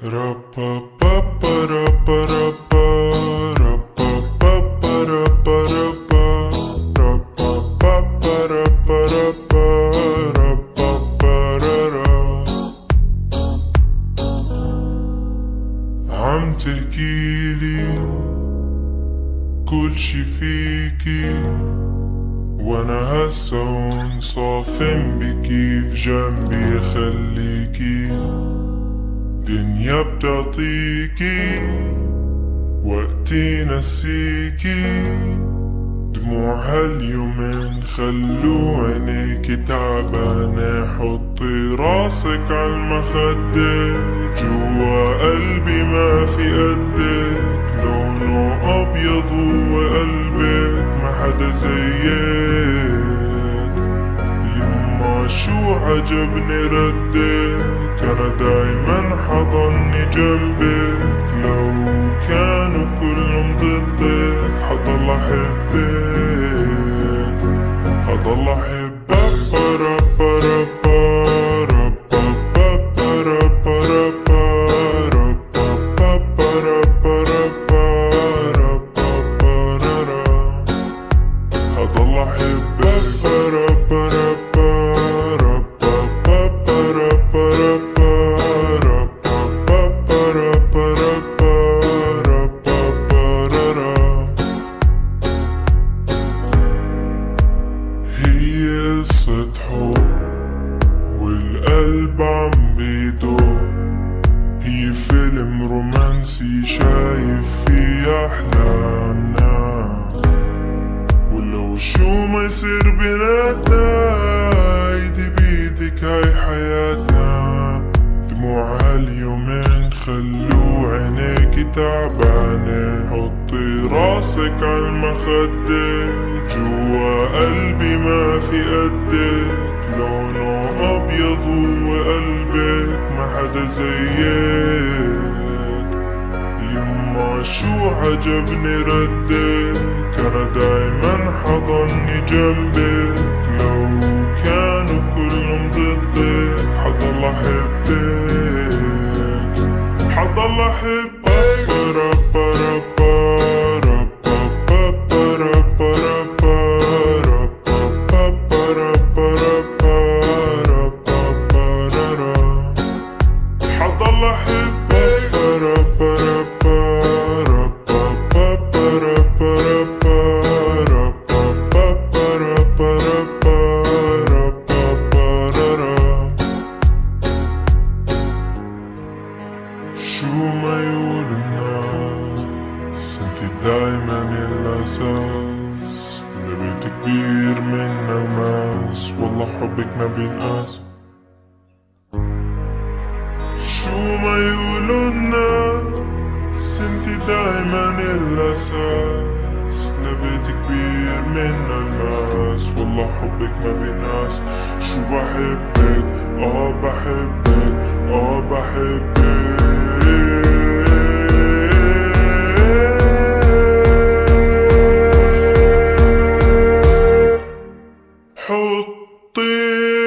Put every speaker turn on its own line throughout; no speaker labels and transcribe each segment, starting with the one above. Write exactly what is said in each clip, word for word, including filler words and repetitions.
عم تحكيلي كل شي فيكي، وانا هسا هون صافن بكيف جنبي خليكي. دنيا بتعطيكي وقتي نسيكي، دموع هاليومين خلو عينيكي تعبانة. حطي راسك عالمخدة، جوا قلبي ما في قدك. لونه أبيض وقلبك ما حدا زيك. يما شو عجبني ردك، أنا دايما حضني جنبك. لو كانوا كلهم ضدك حضل أحبك، حضل أحبك. حضل هي قصة حب والقلب عم بيدق، هي فيلم رومانسي شايف فيه أحلامنا. ولو شو ما يصير بيناتنا، ايدي بيدك هاي حياتنا. دموع هاليومين خلو عينيكي تعبانة. حطي راسك عالمخدة، جوا قلبي ما في قدك. لونه أبيض وقلبك ما حدا زيك. يما شو عجبني ردك، أنا دايما حضني جنبك. لو كانوا كلهم ضدك حضل أحبك، حضل أحبك. شو ما يقول الناس، انتي دايما الأساس. لبيت كبير من الماس، والله حبك ما بينقاس. شو ما يقولوا الناس، انتي دايما الأساس. لبيت كبير من الماس، والله حبك ما بينقاس. شو بحبك، اه بحبك، اه بحبك. حطي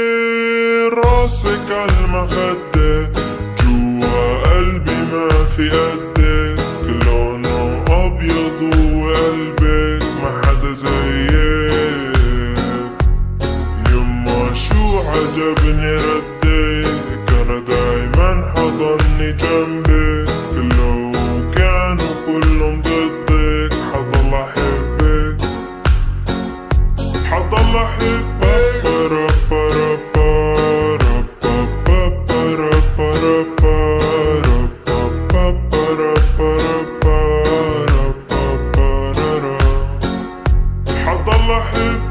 راسك عالمخدة، جوا قلبي ما في قدك. لونه أبيض وقلبك ما حدا زيك. يما شو عجبني ردك، أنا دايما حضني جنبك. لو كانوا كلهم ضدك حضل أحبك، حضل أحبك. حضل أحبك.